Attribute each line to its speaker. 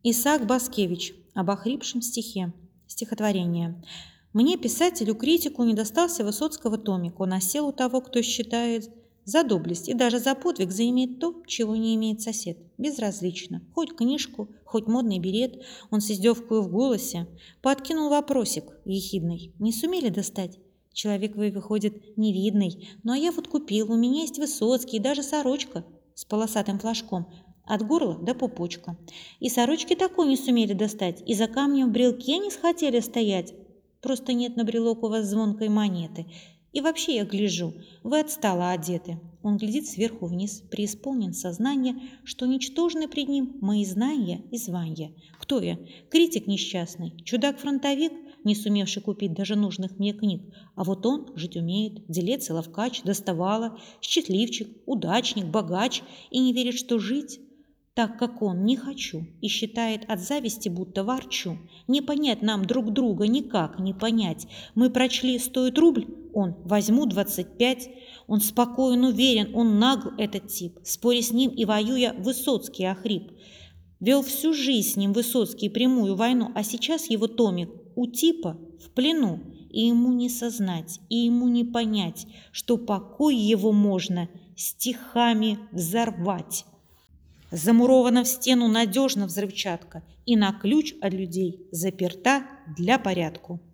Speaker 1: Исаак Баскевич об охрипшем стихе. Стихотворение. Мне, писателю-критику, не достался Высоцкого томик. Он осел у того, кто считает за доблесть и даже за подвиг заиметь то, чего не имеет сосед. Безразлично. Хоть книжку, хоть модный берет. Он с издевкою в голосе подкинул вопросик ехидный. Не сумели достать? Человек вы, выходит, невидный. Ну а я вот купил, у меня есть Высоцкий, даже сорочка с полосатым флажком. От горла до пупочка. И сорочки такой не сумели достать, и за камнем в брелке не схотели стоять. Просто нет на брелок у вас звонкой монеты. И вообще я гляжу, вы отстало одеты. Он глядит сверху вниз, преисполнен сознания, что ничтожны пред ним мои знания и звания. Кто я? Критик несчастный, чудак-фронтовик, не сумевший купить даже нужных мне книг. А вот он жить умеет, делец и ловкач, доставало, счастливчик, удачник, богач, и не верит, что жить так, как он, не хочу, и считает от зависти, будто ворчу. Не понять нам друг друга никак, не понять. Мы прочли, стоит рубль, он, возьму 25. Он спокоен, уверен, он нагл, этот тип. Споря с ним и воюя, Высоцкий охрип. Вел всю жизнь с ним Высоцкий прямую войну, а сейчас его томик у типа в плену. И ему не сознать, и ему не понять, что покой его можно стихами взорвать. Замурована в стену надежно взрывчатка и на ключ от людей заперта для порядку.